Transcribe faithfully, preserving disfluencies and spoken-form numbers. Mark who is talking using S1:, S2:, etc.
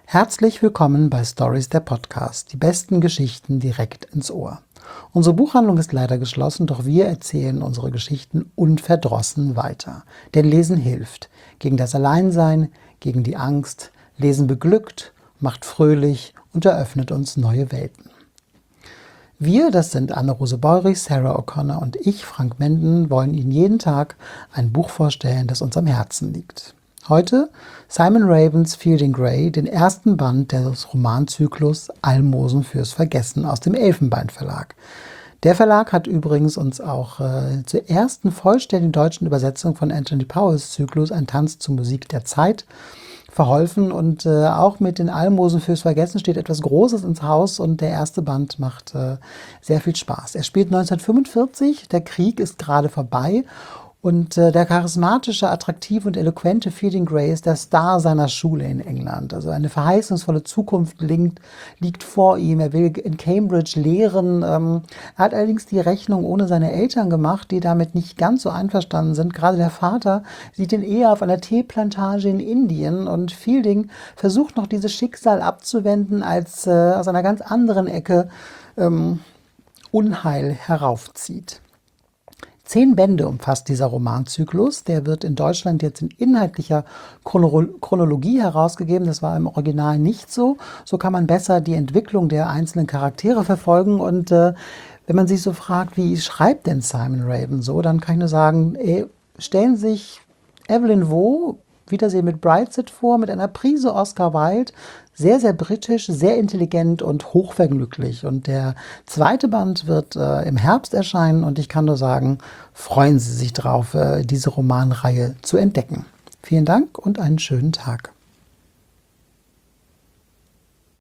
S1: Herzlich willkommen bei Stories, der Podcast. Die besten Geschichten direkt ins Ohr. Unsere Buchhandlung ist leider geschlossen, doch wir erzählen unsere Geschichten unverdrossen weiter. Denn Lesen hilft. Gegen das Alleinsein, gegen die Angst. Lesen beglückt, macht fröhlich und eröffnet uns neue Welten. Wir, das sind Anne-Rose Beurich, Sarah O'Connor und ich, Frank Menden, wollen Ihnen jeden Tag ein Buch vorstellen, das uns am Herzen liegt. Heute Simon Ravens' Fielding Grey, den ersten Band des Romanzyklus Almosen fürs Vergessen aus dem Elfenbein Verlag. Der Verlag hat übrigens uns auch äh, zur ersten vollständigen deutschen Übersetzung von Anthony Powells Zyklus Ein Tanz zur Musik der Zeit verholfen, und äh, auch mit den Almosen fürs Vergessen steht etwas Großes ins Haus, und der erste Band macht äh, sehr viel Spaß. Er spielt neunzehnhundertfünfundvierzig, der Krieg ist gerade vorbei. Und äh, der charismatische, attraktive und eloquente Fielding Grey ist der Star seiner Schule in England. Also eine verheißungsvolle Zukunft liegt, liegt vor ihm. Er will in Cambridge lehren. Ähm, er hat allerdings die Rechnung ohne seine Eltern gemacht, die damit nicht ganz so einverstanden sind. Gerade der Vater sieht ihn eher auf einer Teeplantage in Indien. Und Fielding versucht noch dieses Schicksal abzuwenden, als äh, aus einer ganz anderen Ecke ähm, Unheil heraufzieht. Zehn Bände umfasst dieser Romanzyklus. Der wird in Deutschland jetzt in inhaltlicher Chronologie herausgegeben. Das war im Original nicht so. So kann man besser die Entwicklung der einzelnen Charaktere verfolgen. Und äh, wenn man sich so fragt, wie schreibt denn Simon Raven so, dann kann ich nur sagen, ey, stellen Sie sich Evelyn Waugh, Wiedersehen mit Brideshead, vor, mit einer Prise Oscar Wilde. Sehr, sehr britisch, sehr intelligent und hochvergnüglich. Und der zweite Band wird äh, im Herbst erscheinen, und ich kann nur sagen, freuen Sie sich drauf, äh, diese Romanreihe zu entdecken. Vielen Dank und einen schönen Tag.